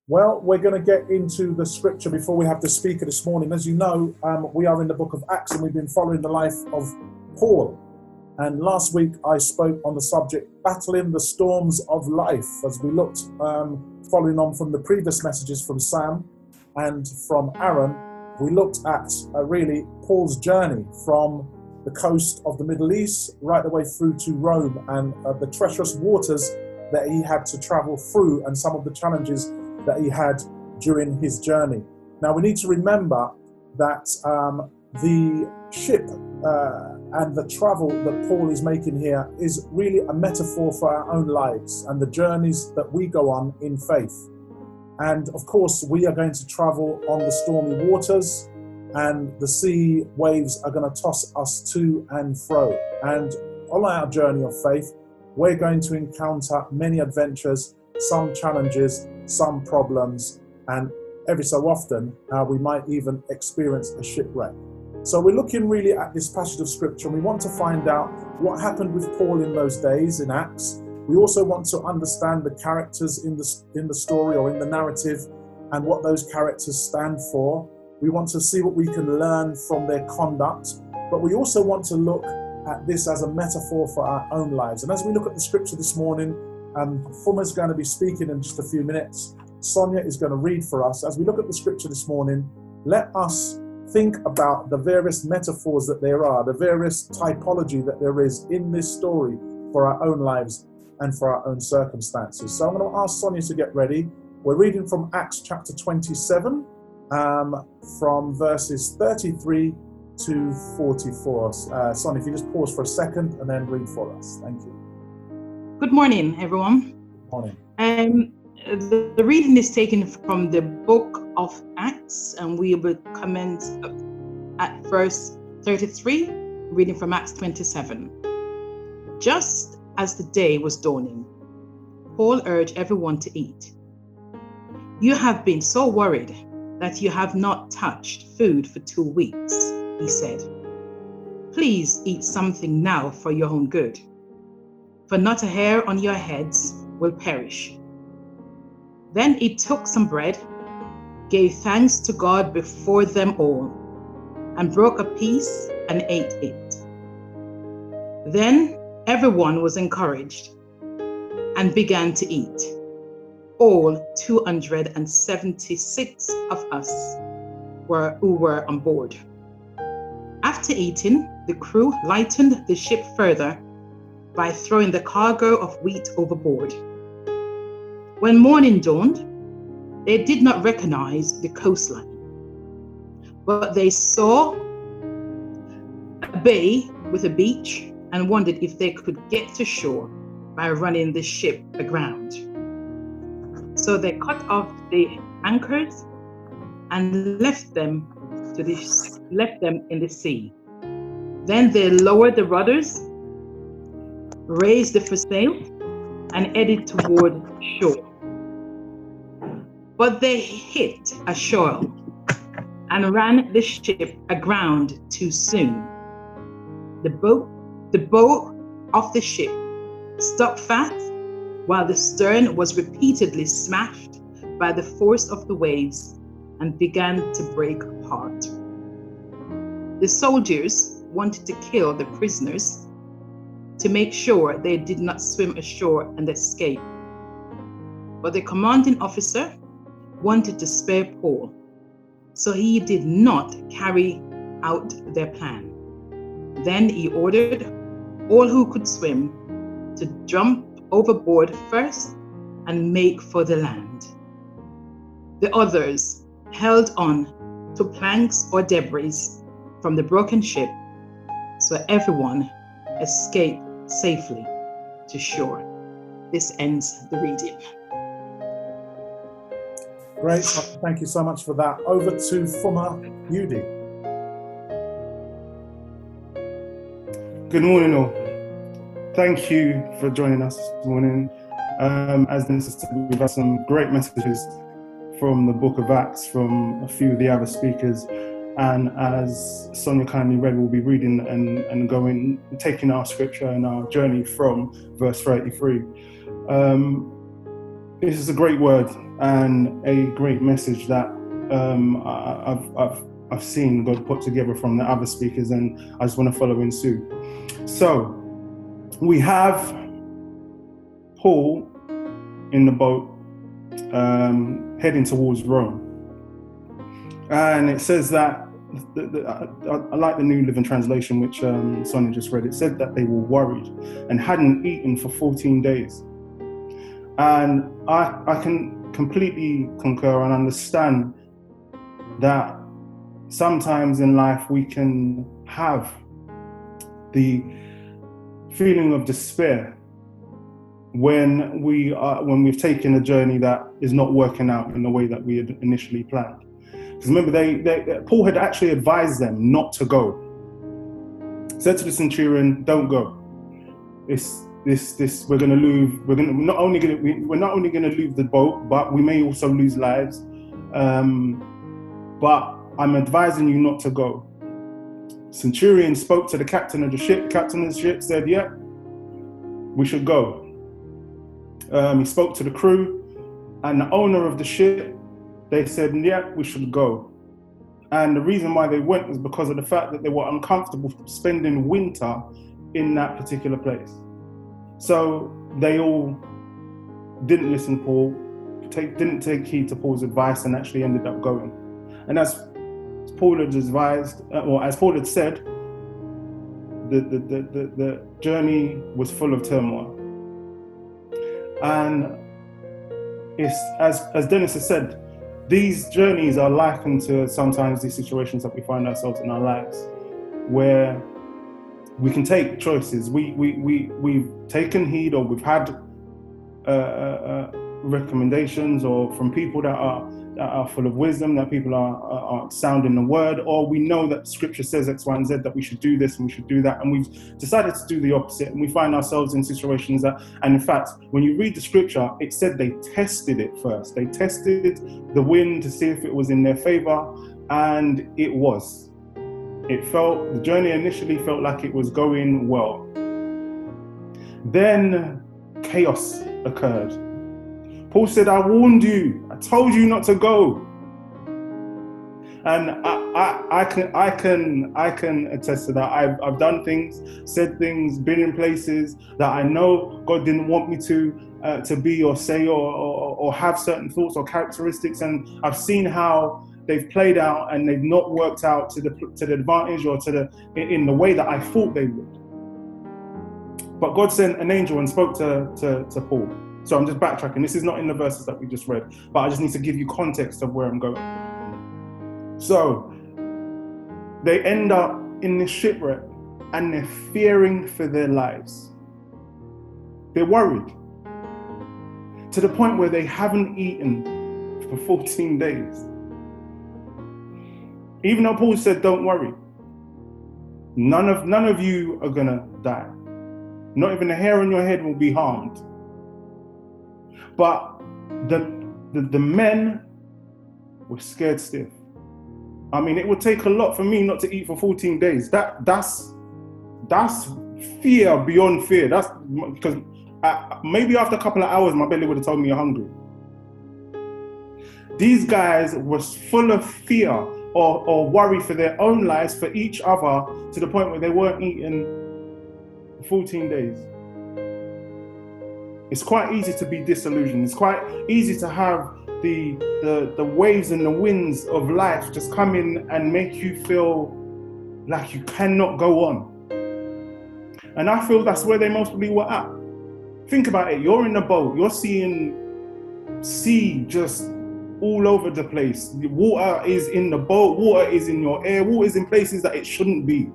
Well, we're going to get into the scripture before we have the speaker this morning. As you know, we are in the book of Acts and we've been following the life of Paul. And last week I spoke on the subject, battling the storms of life, as we looked, following on from the previous messages from Sam and from Aaron, we looked at really Paul's journey from the coast of the Middle East right the way through to Rome and the treacherous waters that he had to travel through and some of the challenges that he had during his journey. Now we need to remember that the ship and the travel that Paul is making here is really a metaphor for our own lives and the journeys that we go on in faith. And of course, we are going to travel on the stormy waters and the sea waves are going to toss us to and fro. And on our journey of faith, we're going to encounter many adventures, some challenges, some problems, and every so often we might even experience a shipwreck. So we're looking really at this passage of scripture and we want to find out what happened with Paul in those days in Acts. We also want to understand the characters in the story or in the narrative and what those characters stand for. We want to see what we can learn from their conduct, but we also want to look at this as a metaphor for our own lives. And as we look at the scripture this morning, Fuma's going to be speaking in just a few minutes. Sonia is going to read for us. As we look at the scripture this morning, let us think about the various metaphors that there are, the various typology that there is in this story for our own lives and for our own circumstances. So I'm going to ask Sonia to get ready. We're reading from Acts chapter 27, from verses 33 to 44. Sonia, if you just pause for a second and then read for us. Thank you. Good morning, everyone. Good morning. The reading is taken from the book of Acts, and we will commence at verse 33, reading from Acts 27. Just as the day was dawning, Paul urged everyone to eat. You have been so worried that you have not touched food for 2 weeks, he said. Please eat something now for your own good, for not a hair on your heads will perish. Then he took some bread, gave thanks to God before them all, and broke a piece and ate it. Then everyone was encouraged and began to eat. All 276 of us who were on board. After eating, the crew lightened the ship further by throwing the cargo of wheat overboard. When morning dawned, they did not recognize the coastline, but they saw a bay with a beach and wondered if they could get to shore by running the ship aground. So they cut off the anchors and left them in the sea. Then they lowered the rudders, raised the foresail, and headed toward shore. But they hit a shoal and ran the ship aground too soon. The bow of the ship stuck fast, while the stern was repeatedly smashed by the force of the waves and began to break apart. The soldiers wanted to kill the prisoners to make sure they did not swim ashore and escape. But the commanding officer wanted to spare Paul, so he did not carry out their plan. Then he ordered all who could swim to jump overboard first and make for the land. The others held on to planks or debris from the broken ship, so everyone escaped safely to shore. This ends the reading. Great, thank you so much for that. Over to Fuma Yudi. Good morning all. Thank you for joining us this morning. As Dennis said, we've had some great messages from the book of Acts from a few of the other speakers. And as Sonia kindly read, we'll be reading and taking our scripture and our journey from verse 33. This is a great word and a great message that I've seen God put together from the other speakers, and I just want to follow in suit. So we have Paul in the boat heading towards Rome, and it says that I like the New Living Translation, which Sonia just read. It said that they were worried and hadn't eaten for 14 days. And I can completely concur and understand that sometimes in life we can have the feeling of despair when we've taken a journey that is not working out in the way that we had initially planned. Because remember, Paul had actually advised them not to go. Said to the centurion, "Don't go. We're going to lose. We're not only going to lose the boat, but we may also lose lives. But I'm advising you not to go." Centurion spoke to the captain of the ship. The captain of the ship said, "Yeah, we should go." He spoke to the crew, and the owner of the ship. They said, "Yeah, we should go." And the reason why they went was because of the fact that they were uncomfortable spending winter in that particular place. So they all didn't listen to Paul, didn't take heed to Paul's advice, and actually ended up going. And as Paul had advised, or as Paul had said, the journey was full of turmoil. And it's as Dennis has said, these journeys are likened to sometimes these situations that we find ourselves in our lives, where we can take choices. We've taken heed, or we've had recommendations, or from people that are full of wisdom, that people are sound in the word, or we know that Scripture says X, Y, and Z, that we should do this and we should do that, and we've decided to do the opposite, and we find ourselves in situations that, and in fact, when you read the Scripture, it said they tested it first. They tested the wind to see if it was in their favor, and it was. The journey initially felt like it was going well. Then chaos occurred. Paul said, "I warned you. I told you not to go." And I can attest to that. I've done things, said things, been in places that I know God didn't want me to be or say or have certain thoughts or characteristics, and I've seen how they've played out and they've not worked out to the advantage or in the way that I thought they would. But God sent an angel and spoke to Paul. So I'm just backtracking. This is not in the verses that we just read, but I just need to give you context of where I'm going. So they end up in this shipwreck and they're fearing for their lives. They're worried to the point where they haven't eaten for 14 days. Even though Paul said, "Don't worry. None of you are gonna die. Not even a hair on your head will be harmed." But the men were scared stiff. I mean, it would take a lot for me not to eat for 14 days. That's fear beyond fear. That's because maybe after a couple of hours, my belly would have told me you're hungry. These guys were full of fear or worry for their own lives, for each other, to the point where they weren't eating for 14 days. It's quite easy to be disillusioned. It's quite easy to have the waves and the winds of life just come in and make you feel like you cannot go on. And I feel that's where they mostly were at. Think about it. You're in a boat. You're seeing sea just all over the place. The water is in the boat. Water is in your air. Water is in places that it shouldn't be.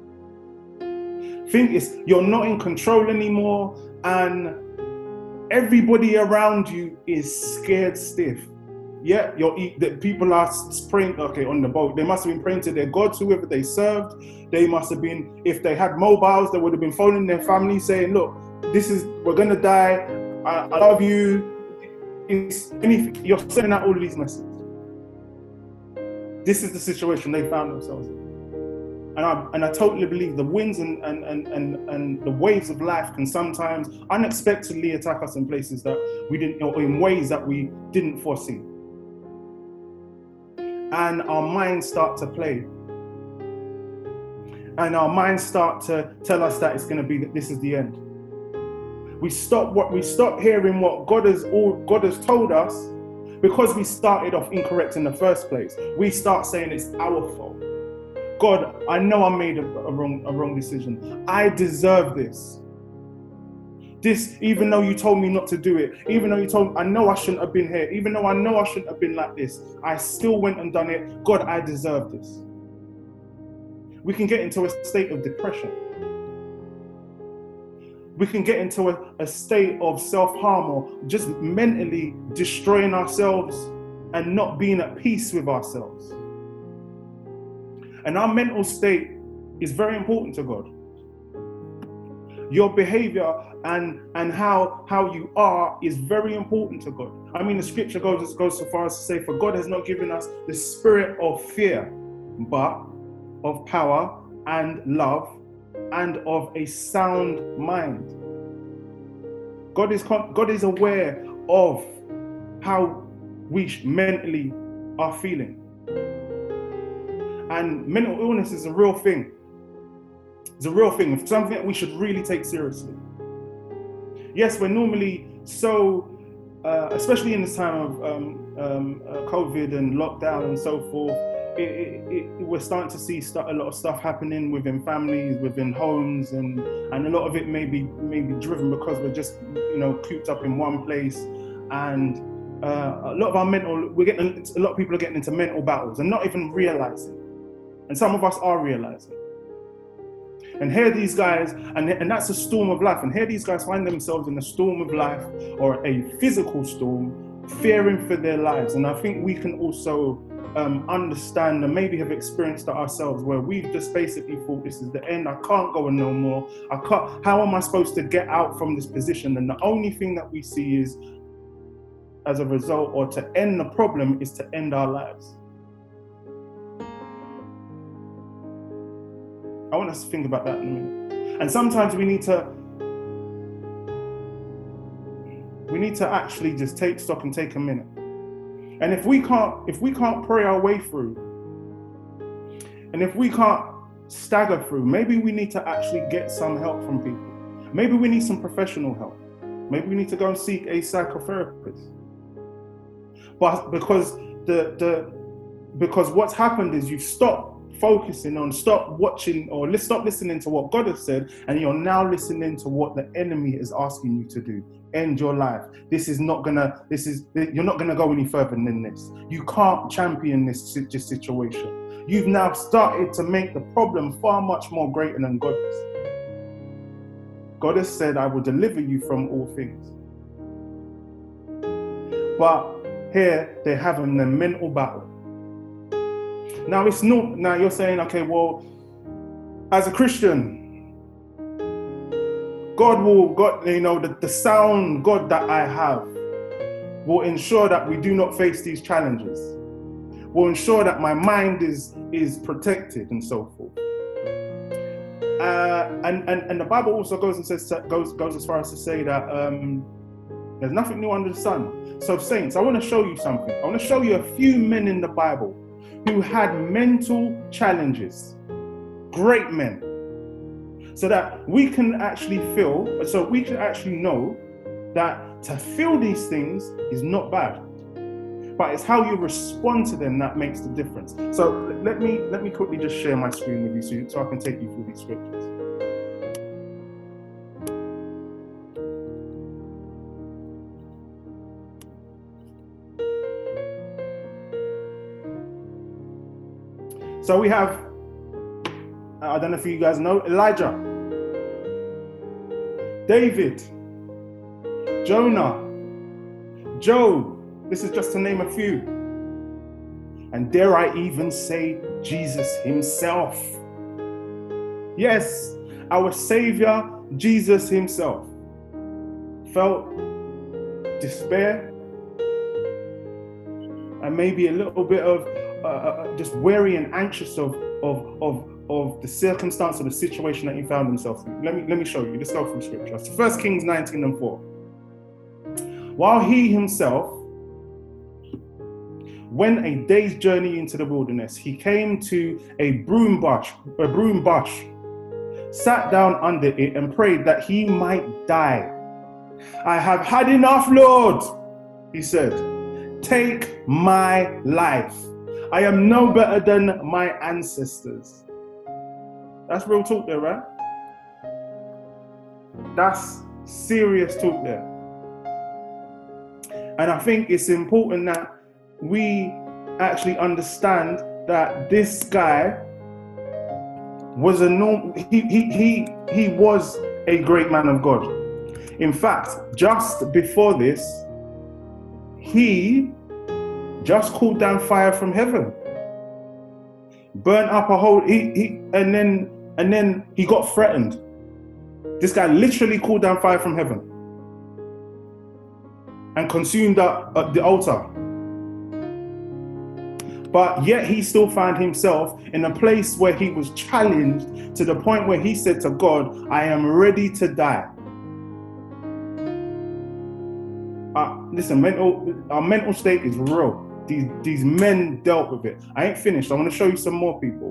You're not in control anymore, and everybody around you is scared stiff. Yeah, the people are praying, on the boat. They must have been praying to their gods, whoever they served. They must have been, if they had mobiles, they would have been phoning their family saying, "Look, we're going to die. I love you." You're sending out all of these messages. This is the situation they found themselves in. And I totally believe the winds and the waves of life can sometimes unexpectedly attack us in places that we didn't, or in ways that we didn't foresee. And our minds start to play. And our minds start to tell us that it's going to be, that this is the end. We stop hearing what God has told us, because we started off incorrect in the first place. We start saying it's our fault. God, I know I made a wrong decision. I deserve this. This, even though you told me not to do it, even though I know I shouldn't have been here, even though I know I shouldn't have been like this, I still went and done it. God, I deserve this. We can get into a state of depression. We can get into a state of self-harm, or just mentally destroying ourselves and not being at peace with ourselves. And our mental state is very important to God. Your behavior and how you are is very important to God. I mean, the scripture goes so far as to say, for God has not given us the spirit of fear, but of power and love and of a sound mind. God is aware of how we mentally are feeling. And mental illness is a real thing. It's a real thing. It's something that we should really take seriously. Yes, we're normally so, especially in this time of COVID and lockdown and so forth, we're starting to see a lot of stuff happening within families, within homes, and a lot of it may be driven because we're just cooped up in one place, and a lot of people are getting into mental battles and not even realizing, and some of us are realizing. And here these guys, and that's a storm of life, and here these guys find themselves in a storm of life, or a physical storm, fearing for their lives. And I think we can also understand and maybe have experienced it ourselves, where we've just basically thought, this is the end, I can't go on no more, how am I supposed to get out from this position? And the only thing that we see is, as a result, or to end the problem, is to end our lives. I want us to think about that in a minute. And sometimes we need to actually just take stock and take a minute. And if we can't pray our way through, and if we can't stagger through, maybe we need to actually get some help from people. Maybe we need some professional help. Maybe we need to go and seek a psychotherapist. But because what's happened is you've stopped focusing on, stop watching, or stop listening to what God has said, and you're now listening to what the enemy is asking you to do. End your life. You're not gonna go any further than this. You can't champion this situation. You've now started to make the problem far much more greater than God is. God has said, I will deliver you from all things. But here they're having a mental battle. Now it's not. Now you're saying, okay, well, as a Christian, the sound God that I have will ensure that we do not face these challenges. Will ensure that my mind is protected and so forth. And the Bible also goes as far as to say that there's nothing new under the sun. So saints, I want to show you something. I want to show you a few men in the Bible who had mental challenges, great men, so that we can actually know that to feel these things is not bad, but it's how you respond to them that makes the difference. So let me quickly just share my screen with you so I can take you through these scriptures. So we have, I don't know if you guys know, Elijah, David, Jonah, Job. This is just to name a few. And dare I even say Jesus himself. Yes, our Savior, Jesus himself, felt despair and maybe a little bit of just weary and anxious of of the circumstance or the situation that he found himself in. Let me show you. Let's go from scripture. So 1 Kings 19:4. While he himself went a day's journey into the wilderness, he came to a broom bush, sat down under it and prayed that he might die. I have had enough, Lord, he said. Take my life. I am no better than my ancestors. That's real talk there, right? That's serious talk there. And I think it's important that we actually understand that this guy was he was a great man of God. In fact, just before this, he just called down fire from heaven, burnt up a whole and then he got threatened. This guy literally called down fire from heaven and consumed the altar. But yet he still found himself in a place where he was challenged to the point where he said to God, I am ready to die. Listen, our mental state is real. These men dealt with it. I ain't finished. I want to show you some more people.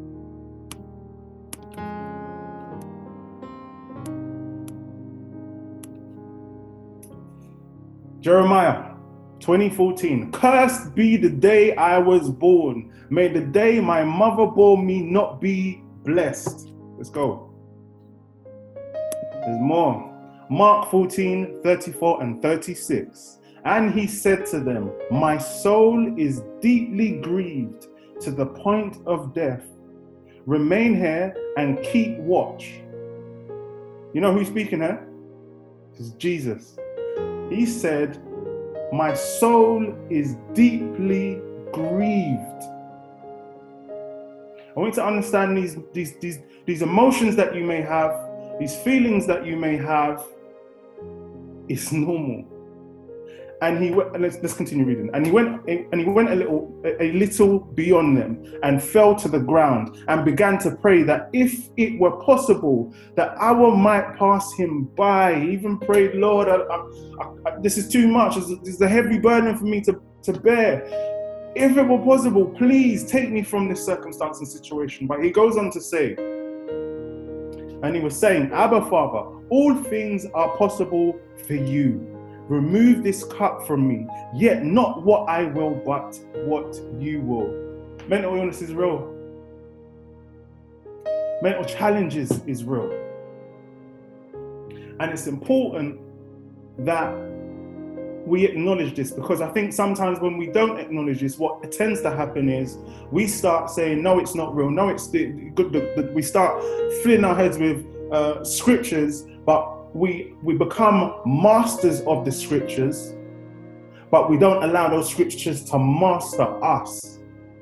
Jeremiah 20:14. Cursed be the day I was born. May the day my mother bore me not be blessed. Let's go. There's more. Mark 14:34 and 36. And he said to them, my soul is deeply grieved to the point of death. Remain here and keep watch. You know who's speaking here? It's Jesus. He said, my soul is deeply grieved. I want you to understand these emotions that you may have, these feelings that you may have. It's normal. And he went. Let's continue reading. And he went a little beyond them and fell to the ground and began to pray that if it were possible, that hour might pass him by. He even prayed, Lord, this is too much. This is a heavy burden for me to bear. If it were possible, please take me from this circumstance and situation. But he goes on to say, and he was saying, Abba, Father, all things are possible for you. Remove this cup from me, yet not what I will, but what you will. Mental illness is real. Mental challenges is real. And it's important that we acknowledge this, because I think sometimes when we don't acknowledge this, what tends to happen is we start saying, no, it's not real. No, it's good. We start filling our heads with scriptures, but we become masters of the scriptures, but we don't allow those scriptures to master us.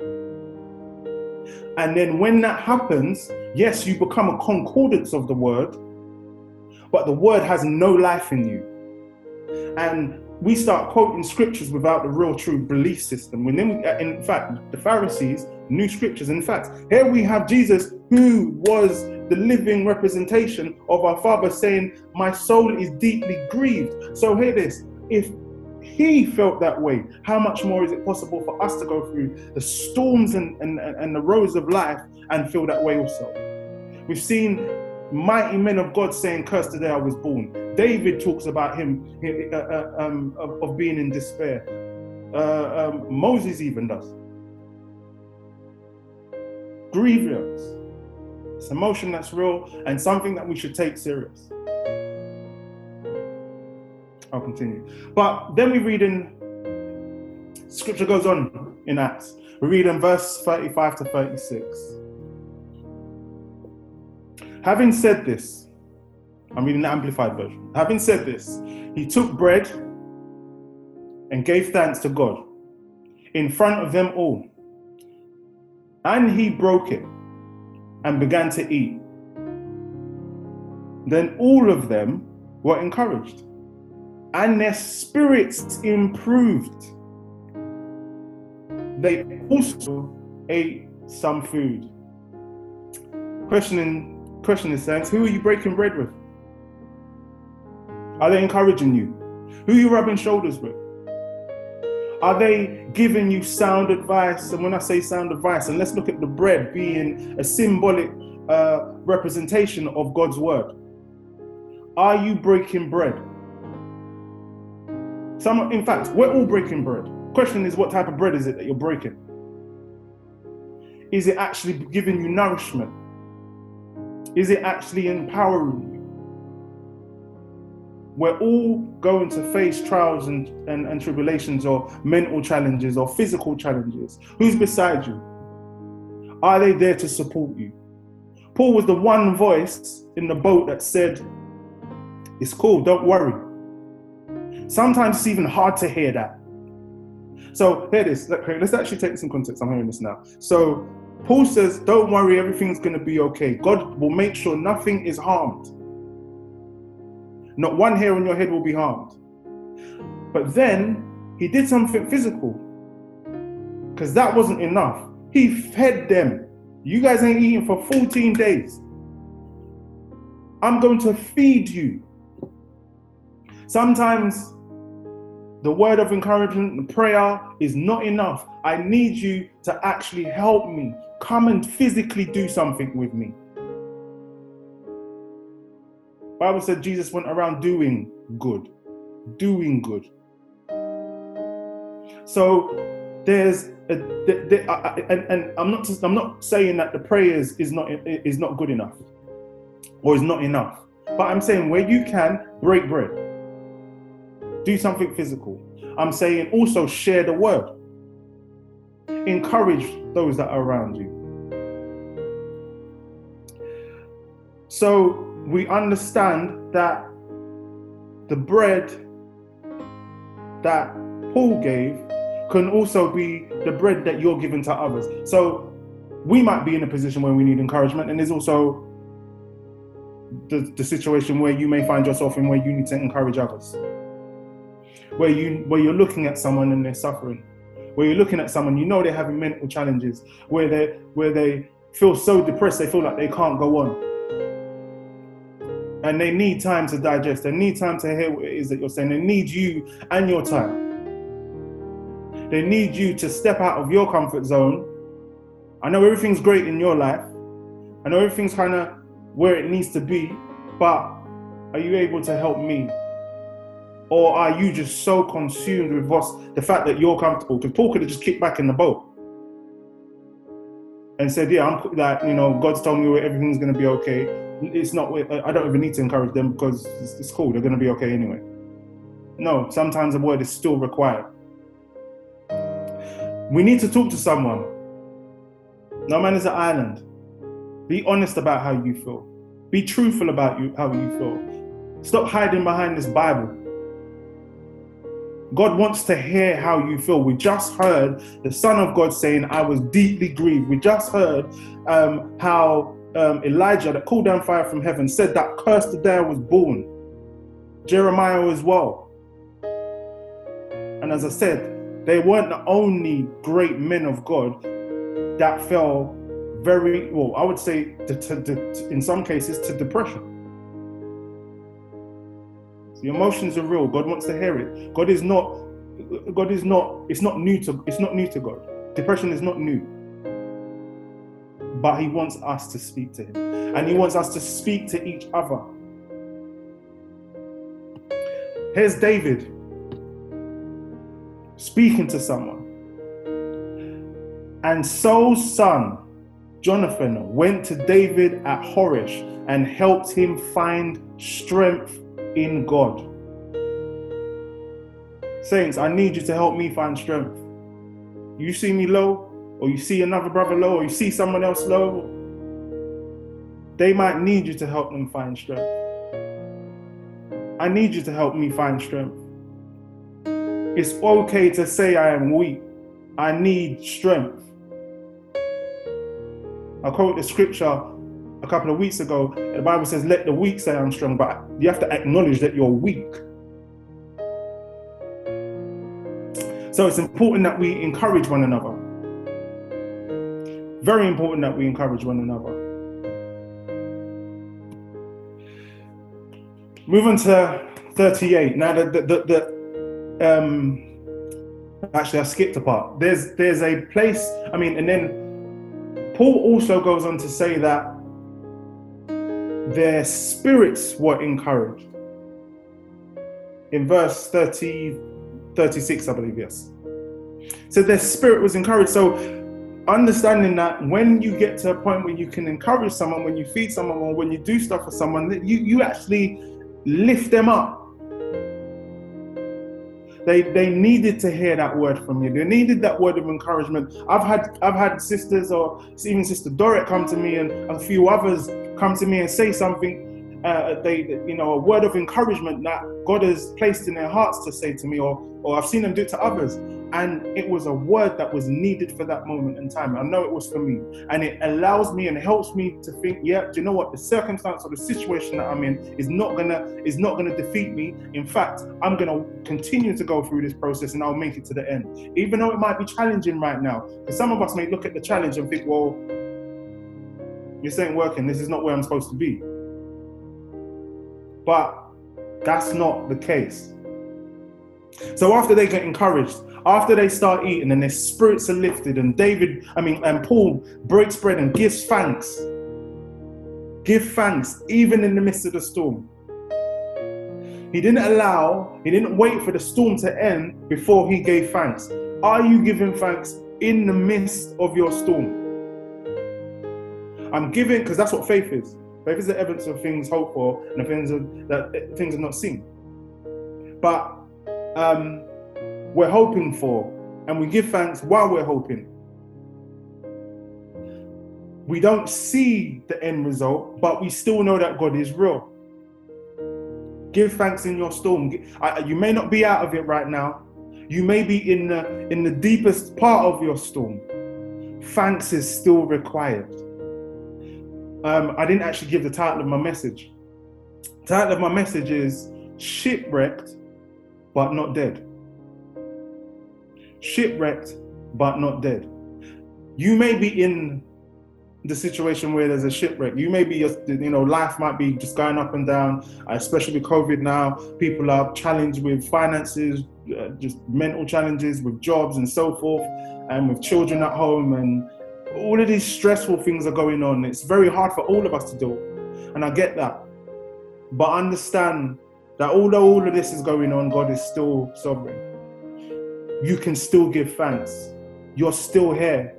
And then when that happens, yes, you become a concordance of the word, but the word has no life in you. And we start quoting scriptures without the real true belief system. When in fact, the Pharisees knew scriptures. In fact, here we have Jesus, who was the living representation of our Father, saying, my soul is deeply grieved. So hear this, if he felt that way, how much more is it possible for us to go through the storms and the roads of life and feel that way also? We've seen mighty men of God saying, cursed the day I was born. David talks about him of being in despair. Moses even does. Grievance. It's an emotion that's real and something that we should take serious. I'll continue. But then we read in, scripture goes on in Acts. We read in verse 35 to 36. Having said this, I'm reading the Amplified Version. Having said this, he took bread and gave thanks to God in front of them all. And he broke it and began to eat. Then all of them were encouraged, and their spirits improved. They also ate some food. Question is, saints, who are you breaking bread with? Are they encouraging you? Who are you rubbing shoulders with? Are they giving you sound advice? And when I say sound advice, and let's look at the bread being a symbolic representation of God's word. Are you breaking bread? In fact, we're all breaking bread. Question is, what type of bread is it that you're breaking? Is it actually giving you nourishment? Is it actually empowering you? We're all going to face trials and tribulations, or mental challenges, or physical challenges. Who's beside you? Are they there to support you? Paul was the one voice in the boat that said, it's cool, don't worry. Sometimes it's even hard to hear that. So hear this, let's actually take this in context. I'm hearing this now. So Paul says, don't worry, everything's going to be okay. God will make sure nothing is harmed. Not one hair on your head will be harmed. But then he did something physical, because that wasn't enough. He fed them. You guys ain't eating for 14 days. I'm going to feed you. Sometimes the word of encouragement, the prayer is not enough. I need you to actually help me. Come and physically do something with me. Bible said Jesus went around doing good. Doing good. So there's and I'm not saying that the prayers is not good enough or is not enough. But I'm saying where you can, break bread. Do something physical. I'm saying also share the word. Encourage those that are around you. So we understand that the bread that Paul gave can also be the bread that you're giving to others. So we might be in a position where we need encouragement, and there's also the situation where you may find yourself in, where you need to encourage others. Where you're looking at someone and they're suffering. Where you're looking at someone, you know they're having mental challenges, where they feel so depressed they feel like they can't go on. And they need time to digest. They need time to hear what it is that you're saying. They need you and your time. They need you to step out of your comfort zone. I know everything's great in your life. I know everything's kind of where it needs to be, but are you able to help me? Or are you just so consumed with the fact that you're comfortable? Because Paul could have just kicked back in the boat and said, yeah, God's told me everything's going to be okay. It's not, I don't even need to encourage them because it's cool. They're going to be okay anyway. No, sometimes the word is still required. We need to talk to someone. No man is an island. Be honest about how you feel. Be truthful about how you feel. Stop hiding behind this Bible. God wants to hear how you feel. We just heard the Son of God saying, I was deeply grieved. We just heard how Elijah, that called down fire from heaven, said that cursed the day I was born. Jeremiah as well. And as I said, they weren't the only great men of God that fell very, well, I would say in some cases to depression. The emotions are real. God wants to hear it. It's not new to God. Depression is not new. But he wants us to speak to him. And he wants us to speak to each other. Here's David speaking to someone. And Saul's son, Jonathan, went to David at Horesh and helped him find strength in God. Saints, I need you to help me find strength. You see me low, or you see another brother low, or you see someone else low, they might need you to help them find strength. I need you to help me find strength. It's okay to say I am weak. I need strength. I quoted the scripture a couple of weeks ago. The Bible says, let the weak say I'm strong, but you have to acknowledge that you're weak. So it's important that we encourage one another. Very important that we encourage one another. Move on to 38. Now, actually, I skipped a part. There's a place, and then Paul also goes on to say that their spirits were encouraged. In verse 36, I believe, yes. So their spirit was encouraged. So understanding that when you get to a point where you can encourage someone, when you feed someone, or when you do stuff for someone, that you actually lift them up. They needed to hear that word from you. They needed that word of encouragement. I've had sisters, or even Sister Dorrit, come to me, and a few others come to me and say something, a word of encouragement that God has placed in their hearts to say to me, or I've seen them do it to others. And it was a word that was needed for that moment in time. I know it was for me. And it allows me and helps me to think, yeah, do you know what? The circumstance or the situation that I'm in is not gonna defeat me. In fact, I'm gonna continue to go through this process and I'll make it to the end. Even though it might be challenging right now. Because some of us may look at the challenge and think, well, this ain't working. This is not where I'm supposed to be. But that's not the case. So after they get encouraged, after they start eating and their spirits are lifted, and Paul breaks bread and gives thanks. Give thanks even in the midst of the storm. He didn't wait for the storm to end before he gave thanks. Are you giving thanks in the midst of your storm? I'm giving, because that's what faith is. Faith is the evidence of things hoped for and the things are not seen. But we're hoping for, and we give thanks while we're hoping. We don't see the end result, but we still know that God is real. Give thanks in your storm. You may not be out of it right now. You may be in the deepest part of your storm. Thanks is still required. I didn't actually give the title of my message. The title of my message is Shipwrecked but Not Dead. Shipwrecked but not dead. You may be in the situation where there's a shipwreck. You may be, life might be just going up and down, especially with COVID now. People are challenged with finances, just mental challenges with jobs and so forth, and with children at home, and all of these stressful things are going on. It's very hard for all of us to do, and I get that. But understand that although all of this is going on, God is still sovereign. You can still give thanks. You're still here.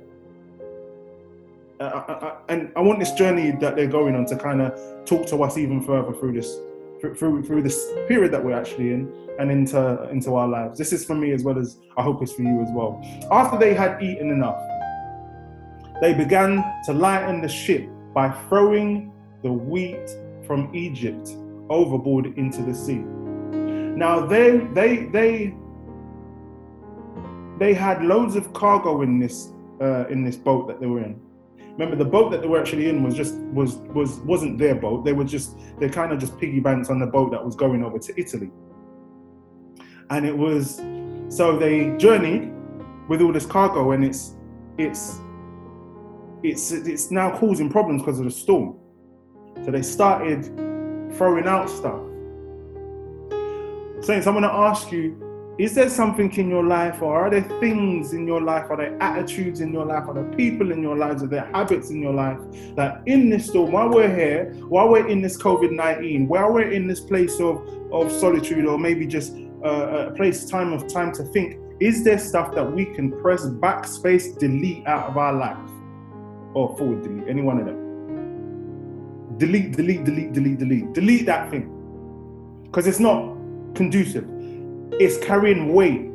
And I want this journey that they're going on to kind of talk to us even further through this period that we're actually in, and into our lives. This is for me as well as I hope it's for you as well. After they had eaten enough, they began to lighten the ship by throwing the wheat from Egypt overboard into the sea. Now they had loads of cargo in this boat that they were in. Remember, the boat that they were actually in wasn't their boat. They kind of just piggybacked on the boat that was going over to Italy. And so they journeyed with all this cargo, and it's now causing problems because of the storm. So they started throwing out stuff. Saints, I want to ask you, is there something in your life, or are there things in your life, are there attitudes in your life, are there people in your lives, are there habits in your life that in this storm, while we're here, while we're in this COVID-19, while we're in this place of solitude, or maybe just a time to think, is there stuff that we can press backspace, delete out of our life? Or forward delete, any one of them. Delete that thing. Because it's not conducive. It's carrying weight.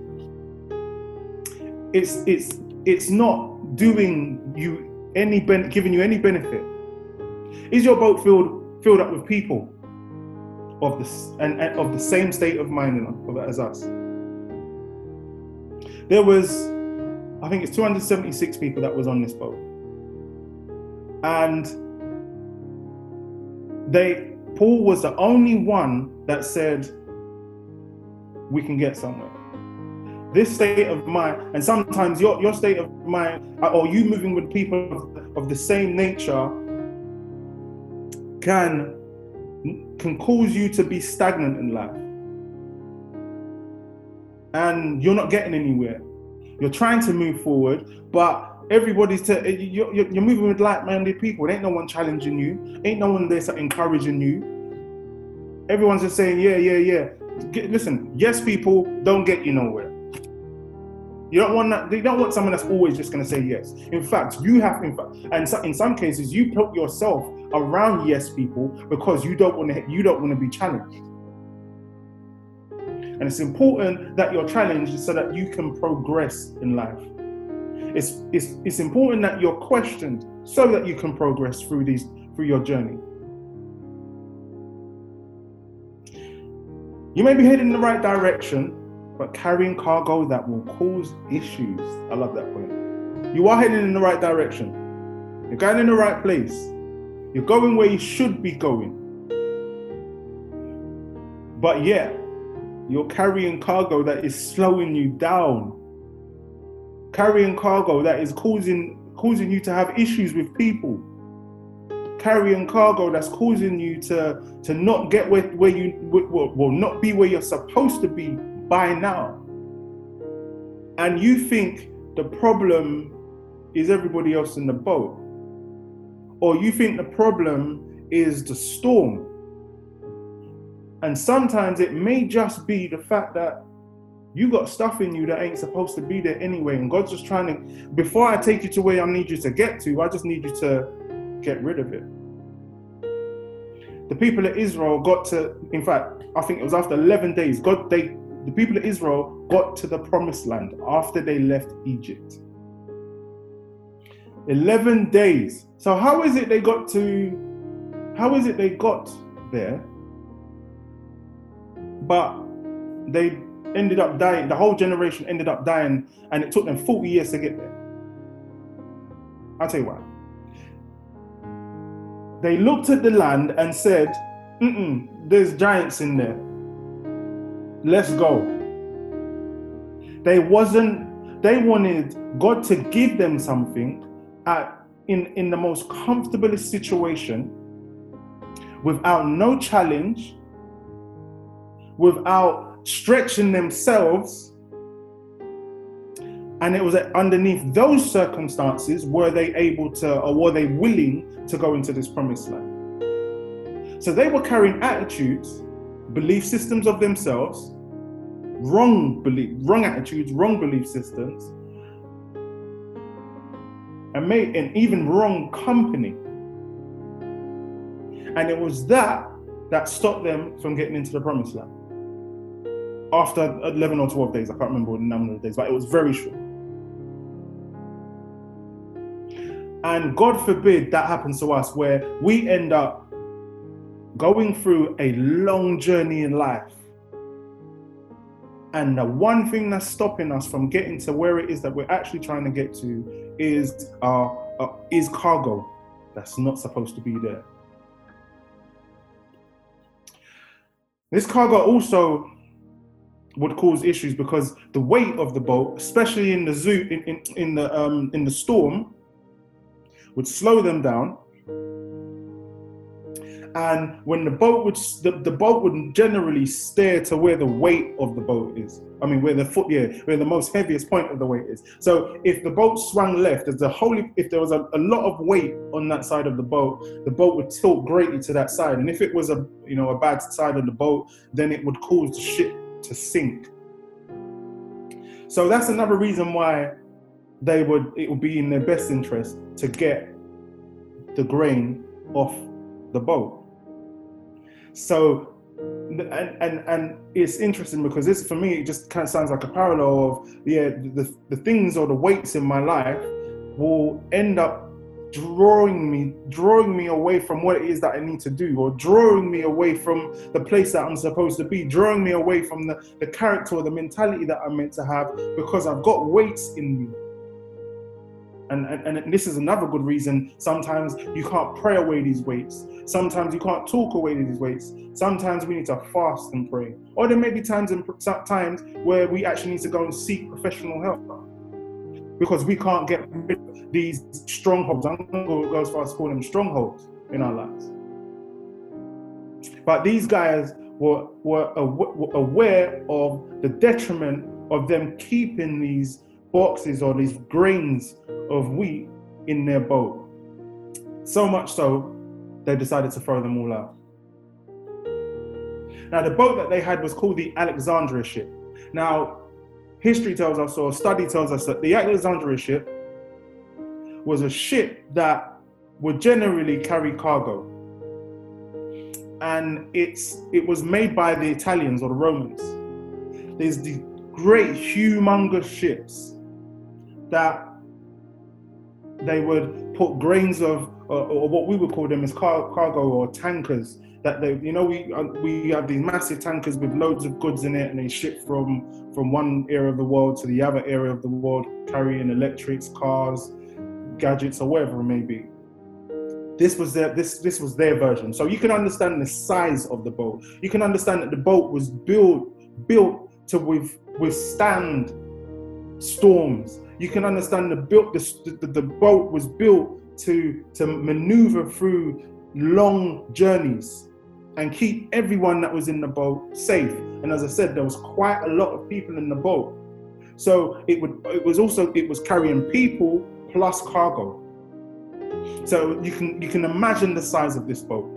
It's not doing you any giving you any benefit. Is your boat filled up with people of the same state of mind as us? There was, I think it's 276 people that was on this boat, and Paul was the only one that said, we can get somewhere. This state of mind, and sometimes your state of mind, or you moving with people of the same nature, can can cause you to be stagnant in life. And you're not getting anywhere. You're trying to move forward, but you're moving with like-minded people. Ain't no one challenging you. Ain't no one there encouraging you. Everyone's just saying, yeah. Listen, yes people don't get you nowhere. You don't want that. They don't want someone that's always just going to say yes. In fact, in some cases, you put yourself around yes people because you don't want to be challenged. And it's important that you're challenged so that you can progress in life. It's important that you're questioned so that you can progress through your journey. You may be heading in the right direction, but carrying cargo that will cause issues. I love that point. You are heading in the right direction. You're going in the right place. You're going where you should be going. But yet, you're carrying cargo that is slowing you down. Carrying cargo that is causing you to have issues with people. Carrying cargo that's causing you to not get where you will not be where you're supposed to be by now. And you think the problem is everybody else in the boat. Or you think the problem is the storm. And sometimes it may just be the fact that you got stuff in you that ain't supposed to be there anyway. And God's just trying to, before I take you to where I need you to get to, I just need you to get rid of it. The people of Israel got to, in fact, I think it was after 11 days, the people of Israel got to the promised land after they left Egypt. 11 days. So how is it they got there? But they ended up dying, the whole generation ended up dying, and it took them 40 years to get there. I'll tell you why. They looked at the land and said, there's giants in there. Let's go. They wanted God to give them something in the most comfortable situation, without no challenge, without stretching themselves. And it was underneath those circumstances were they able to, or were they willing to go into this promised land. So they were carrying attitudes, belief systems of themselves, wrong attitudes, wrong belief systems, and even wrong company. And it was that stopped them from getting into the promised land. After 11 or 12 days, I can't remember the number of days, but it was very short. And God forbid that happens to us, where we end up going through a long journey in life. And the one thing that's stopping us from getting to where it is that we're actually trying to get to is cargo that's not supposed to be there. This cargo also would cause issues because the weight of the boat, especially in the storm, would slow them down. And when the boat would generally steer to where the weight of the boat is. I mean, where the most heaviest point of the weight is. So if the boat swung left, if there was a lot of weight on that side of the boat would tilt greatly to that side. And if it was a bad side of the boat, then it would cause the ship to sink. So that's another reason why it would be in their best interest to get the grain off the boat. So, and it's interesting because this, for me, it just kind of sounds like a parallel of the things or the weights in my life will end up drawing me away from what it is that I need to do, or drawing me away from the place that I'm supposed to be, drawing me away from the character or the mentality that I'm meant to have, because I've got weights in me. And this is another good reason sometimes you can't pray away these weights. Sometimes you can't talk away these weights. Sometimes we need to fast and pray. Or there may be times where we actually need to go and seek professional help, because we can't get rid of these strongholds. I'm going to go as far as to call them strongholds in our lives. But these guys were aware of the detriment of them keeping these boxes or these grains of wheat in their boat. So much so, they decided to throw them all out. Now, the boat that they had was called the Alexandria ship. Now, history tells us, or study tells us, that the Alexandria ship was a ship that would generally carry cargo. And it was made by the Italians or the Romans. There's these great, humongous ships that they would put grains of, or what we would call them as cargo or tankers. That they, we have these massive tankers with loads of goods in it, and they ship from one area of the world to the other area of the world, carrying electrics, cars, gadgets, or whatever it may be. This was their version. So you can understand the size of the boat. You can understand that the boat was built to withstand storms. You can understand the boat was built to maneuver through long journeys and keep everyone that was in the boat safe. And as I said, there was quite a lot of people in the boat. So it was carrying people plus cargo. So you can imagine the size of this boat.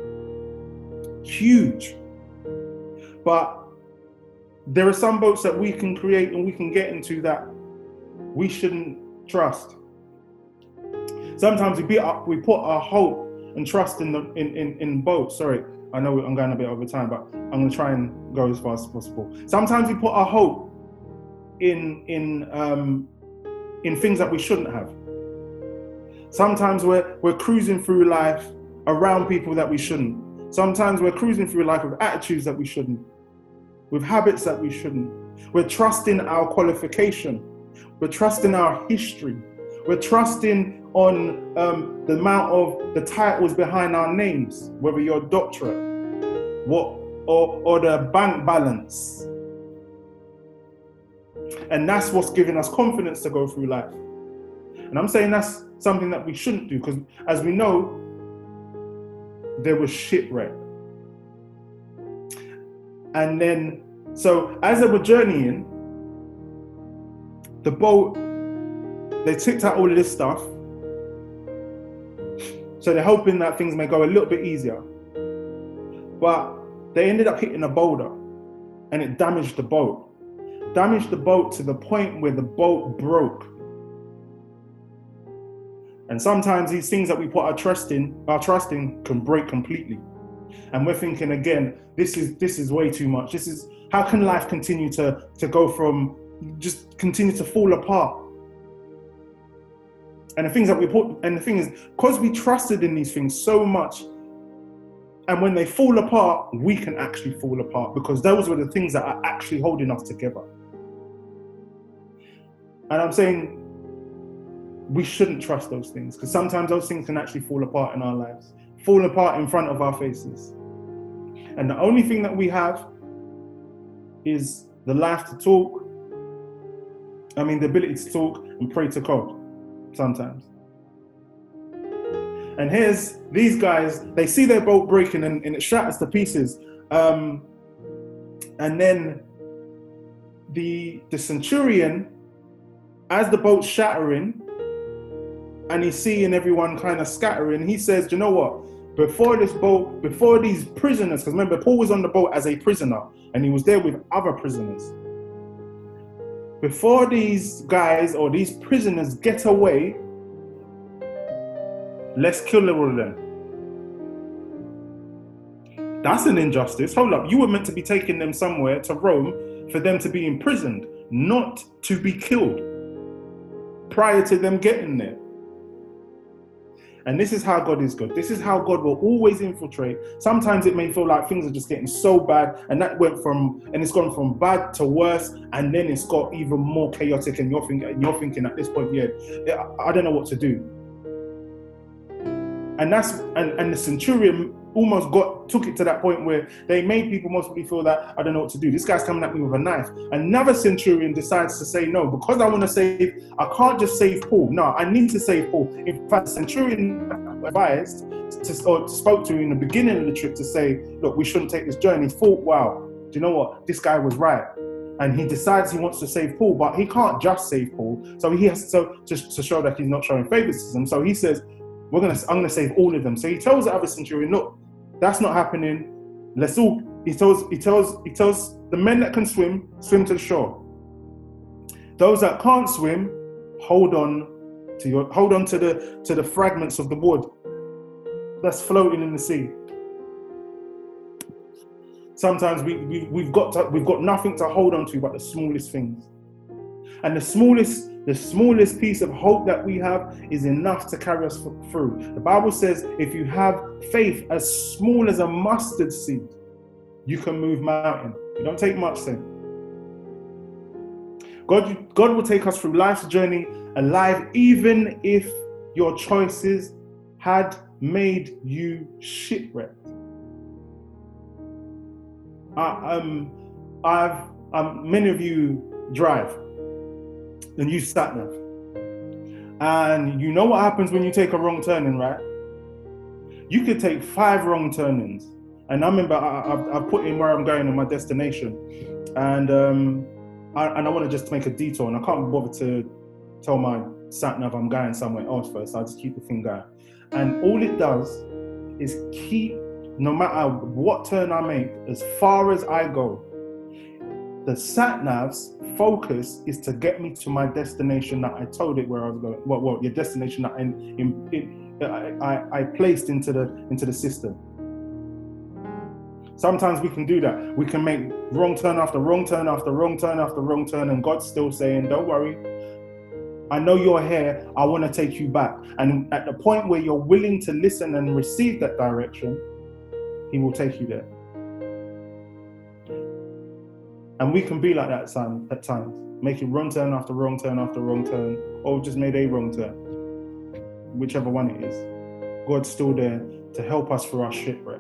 Huge. But there are some boats that we can create and we can get into that we shouldn't trust. Sometimes we put our hope and trust in boats. Sorry, I know I'm going a bit over time, but I'm going to try and go as fast as possible. Sometimes we put our hope in things that we shouldn't have. Sometimes we're cruising through life around people that we shouldn't. Sometimes we're cruising through life with attitudes that we shouldn't, with habits that we shouldn't. We're trusting our qualification. We're trusting our history. We're trusting on the amount of the titles behind our names, whether you're a doctorate, or the bank balance. And that's what's giving us confidence to go through life. And I'm saying that's something that we shouldn't do, because as we know, there was shipwreck. And then, so as they were journeying, the boat, they ticked out all of this stuff. So they're hoping that things may go a little bit easier. But they ended up hitting a boulder and it damaged the boat. Damaged the boat to the point where the boat broke. And sometimes these things that we put our trust in can break completely. And we're thinking again, this is way too much. How can life continue to go from, just continue to fall apart? And the thing is, because we trusted in these things so much, and when they fall apart, we can actually fall apart, because those were the things that are actually holding us together. And I'm saying we shouldn't trust those things, because sometimes those things can actually fall apart in our lives, fall apart in front of our faces. And the only thing that we have is the life to talk. The ability to talk and pray to God sometimes. And here's these guys, they see their boat breaking and it shatters to pieces. And then the centurion, as the boat's shattering, and he's seeing everyone kind of scattering, he says, you know what? Before these prisoners, because remember, Paul was on the boat as a prisoner, and he was there with other prisoners. Before these guys or these prisoners get away, let's kill all of them. That's an injustice. Hold up, you were meant to be taking them somewhere to Rome for them to be imprisoned, not to be killed prior to them getting there. And this is how God is good. This is how God will always infiltrate. Sometimes it may feel like things are just getting so bad, and it's gone from bad to worse, and then it's got even more chaotic, and you're thinking at this point, I don't know what to do. And the centurion almost took it to that point where they made people mostly feel that I don't know what to do. This guy's coming at me with a knife. Another centurion decides to say, no, because I want to I can't just save Paul. No, I need to save Paul. In fact, the centurion advised or spoke to in the beginning of the trip to say, look, we shouldn't take this journey, thought, wow, do you know what? This guy was right. And he decides he wants to save Paul, but he can't just save Paul. So he has just to show that he's not showing favoritism. So he says, I'm gonna save all of them. So he tells the other centurion, look, that's not happening. He tells the men that can swim to the shore. Those that can't swim, hold on to the fragments of the wood that's floating in the sea. Sometimes we've got nothing to hold on to but the smallest things. And the smallest piece of hope that we have is enough to carry us through. The Bible says if you have faith as small as a mustard seed, you can move mountain. It don't take much then. God will take us through life's journey alive, even if your choices had made you shipwrecked. Many of you drive and use sat-nav, and you know what happens when you take a wrong turning, right? You could take 5 wrong turnings, and I remember I've put in where I'm going and my destination, and I want to just make a detour, and I can't bother to tell my sat-nav I'm going somewhere else first. I just keep the thing going, and all it does is keep, no matter what turn I make, as far as I go, the sat-nav's focus is to get me to my destination that I told it where I was going. Well, your destination that I placed into the system. Sometimes we can do that. We can make wrong turn after wrong turn after wrong turn after wrong turn, and God's still saying, don't worry, I know you're here, I want to take you back. And at the point where you're willing to listen and receive that direction, He will take you there. And we can be like that at times, making wrong turn after wrong turn after wrong turn, or just made a wrong turn. Whichever one it is, God's still there to help us through our shipwreck.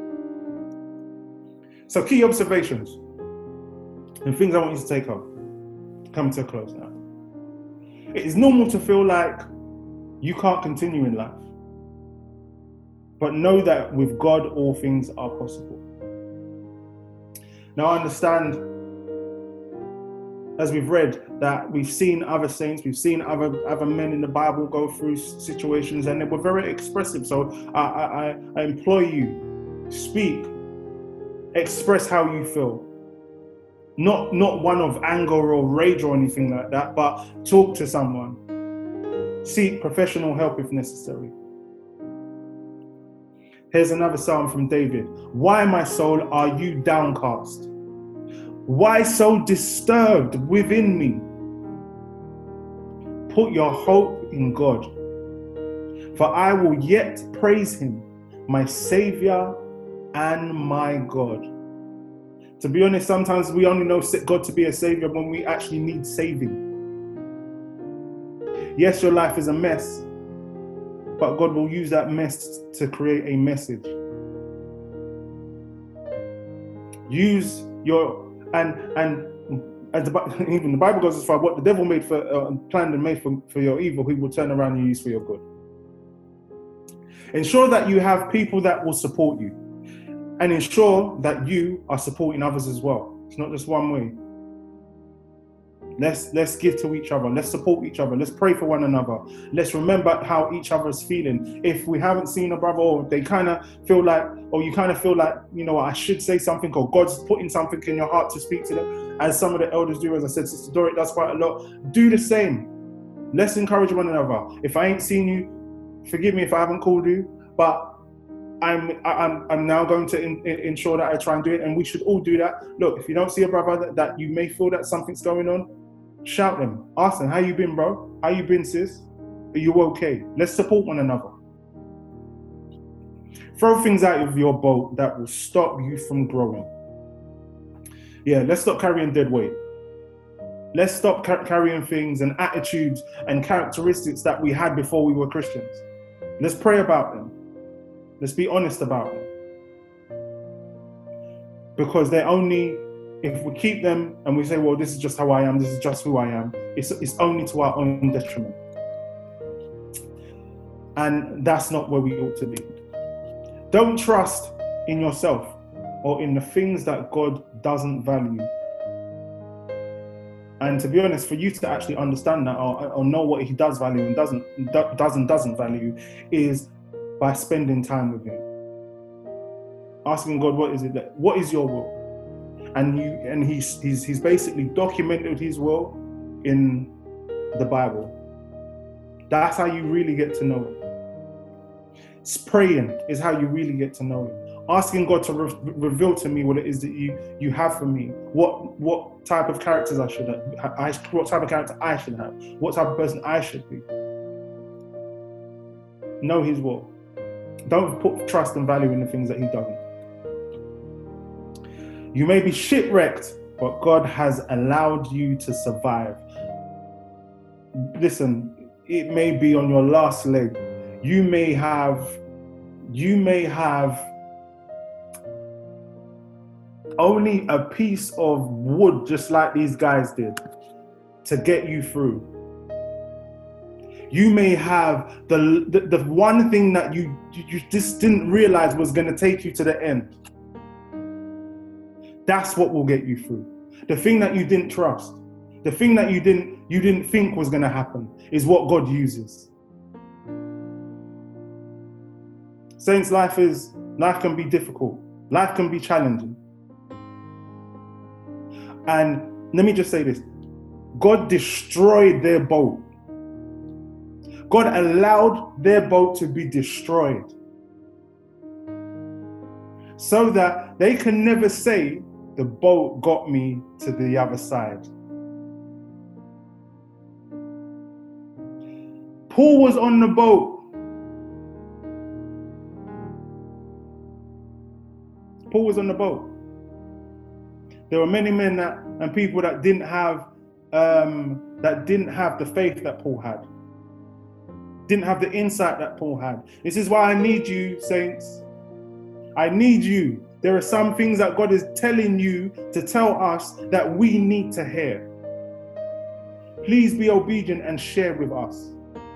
So key observations and things I want you to take home. Coming to a close now. It is normal to feel like you can't continue in life, but know that with God, all things are possible. Now I understand, as we've read, that we've seen other saints, we've seen other men in the Bible go through situations, and they were very expressive. So I implore you, speak, express how you feel. Not one of anger or rage or anything like that, but talk to someone. Seek professional help if necessary. Here's another psalm from David. Why, my soul, are you downcast? Why so disturbed within me? Put your hope in God, for I will yet praise Him, my Savior and my God. To be honest, sometimes we only know God to be a Savior when we actually need saving. Yes, your life is a mess, but God will use that mess to create a message. Use your, and as even the Bible goes as far, what the devil made for, planned and made for your evil, He will turn around and use for your good. Ensure that you have people that will support you, and ensure that you are supporting others as well. It's not just one way. Let's give to each other. Let's support each other. Let's pray for one another. Let's remember how each other is feeling. If we haven't seen a brother, or they kind of feel like, or you kind of feel like, you know, I should say something, or God's putting something in your heart to speak to them, as some of the elders do, as I said, Sister Dorrit does quite a lot. Do the same. Let's encourage one another. If I ain't seen you, forgive me if I haven't called you, but I'm now going to ensure that I try and do it, and we should all do that. Look, if you don't see a brother that you may feel that something's going on, shout them, ask them, how you been, bro? How you been, sis? Are you okay? Let's support one another. Throw things out of your boat that will stop you from growing. Yeah, let's stop carrying dead weight. Let's stop carrying things and attitudes and characteristics that we had before we were Christians. Let's pray about them. Let's be honest about them. Because they're only, if we keep them and we say, well, this is just how I am, this is just who I am, it's only to our own detriment. And that's not where we ought to be. Don't trust in yourself or in the things that God doesn't value. And to be honest, for you to actually understand that or know what he does value and doesn't value is by spending time with him. Asking God, what is your will? And he's basically documented his will in the Bible. That's how you really get to know him. Praying is how you really get to know him. Asking God to reveal to me what it is that you have for me. What type of characters I should have. What type of character I should have. What type of person I should be. Know his will. Don't put trust and value in the things that he doesn't. You may be shipwrecked, but God has allowed you to survive. Listen, it may be on your last leg. You may have only a piece of wood, just like these guys did, to get you through. You may have the one thing that you just didn't realize was going to take you to the end. That's what will get you through. The thing that you didn't trust, the thing that you didn't think was going to happen, is what God uses. Saints, life can be difficult. Life can be challenging. And let me just say this. God destroyed their boat. God allowed their boat to be destroyed so that they can never say, the boat got me to the other side. Paul was on the boat. Paul was on the boat. There were many men and people that didn't have the faith that Paul had, didn't have the insight that Paul had. This is why I need you, saints. I need you. There are some things that God is telling you to tell us that we need to hear. Please be obedient and share with us.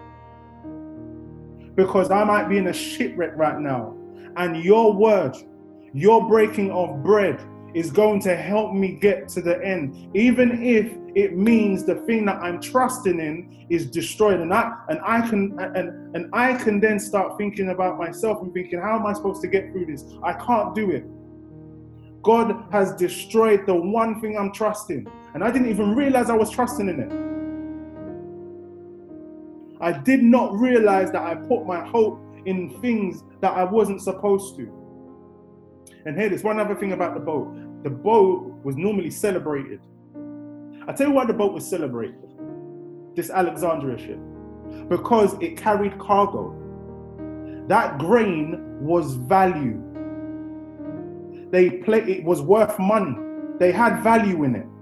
Because I might be in a shipwreck right now, and your word, your breaking of bread is going to help me get to the end, even if it means the thing that I'm trusting in is destroyed. And I can then start thinking about myself and thinking, how am I supposed to get through this? I can't do it. God has destroyed the one thing I'm trusting, and I didn't even realize I was trusting in it. I did not realize that I put my hope in things that I wasn't supposed to. And hear this, one other thing about the boat. The boat was normally celebrated. I tell you why the boat was celebrated, this Alexandria ship. Because it carried cargo. That grain was value. It was worth money. They had value in it.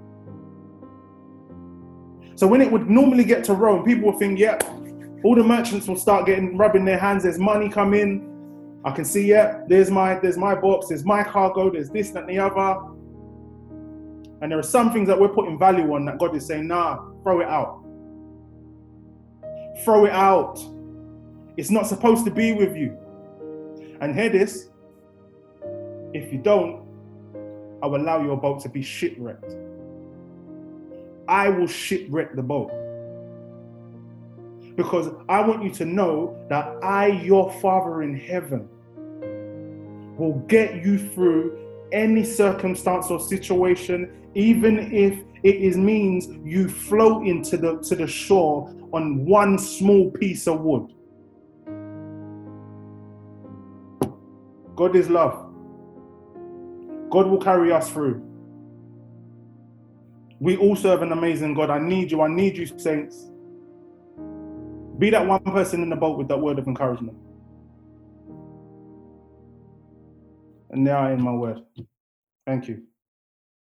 So when it would normally get to Rome, people would think, yeah, all the merchants will start rubbing their hands. There's money come in. I can see, yeah, there's my box, there's my cargo, there's this, that, and the other. And there are some things that we're putting value on that God is saying, nah, throw it out. Throw it out. It's not supposed to be with you. And hear this, if you don't, I will allow your boat to be shipwrecked. I will shipwreck the boat. Because I want you to know that I, your Father in heaven, will get you through any circumstance or situation, even if it means you float into the shore on one small piece of wood. God is love. God will carry us through. We all serve an amazing God. I need you, saints. Be that one person in the boat with that word of encouragement. And there I end my word. Thank you.